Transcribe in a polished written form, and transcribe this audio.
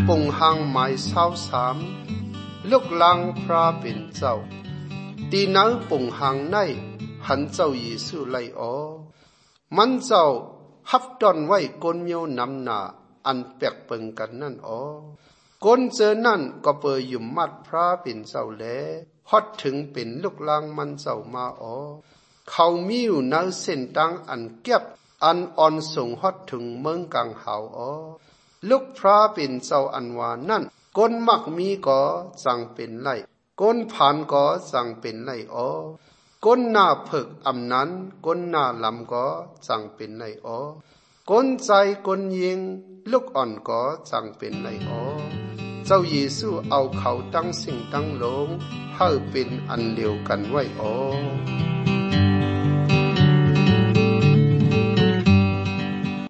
ปงหังหมาย23ลูกลังพระเป็นเจ้าตีนังปงหังในหันเจ้าเยซูไลออมันเจ้าฮับดอนไว้กนเมียวนำหนาอันแปลกเปิงกันนั่นอ๋อกนเจอนั่นก็เปยยุ่มมัดพระเป็นเจ้าแลฮอดถึงเป็นลูกลางมันเจ้ามาอ๋อเขามีอยู่ในเส้นตังอันเก็บอันอ่อนส่งฮอดถึงเมืองกังหาวอ๋อลูกพระเป็นเจ้าอันวานั่นกนมักมีก็จังเป็นไรกนผ่านก็จังเป็นไรอ๋อกนหน้าเพิกอำนั้นกนหน้าลำก็จังเป็นไรอ๋อกนใจกนยิงลูกอ่อนก็จังเป็นไรอ๋อเจ้าเยซูเอาเขาตั้งสิ่งตั้งลงให้เป็นอันเดียวกันไว้อ๋อ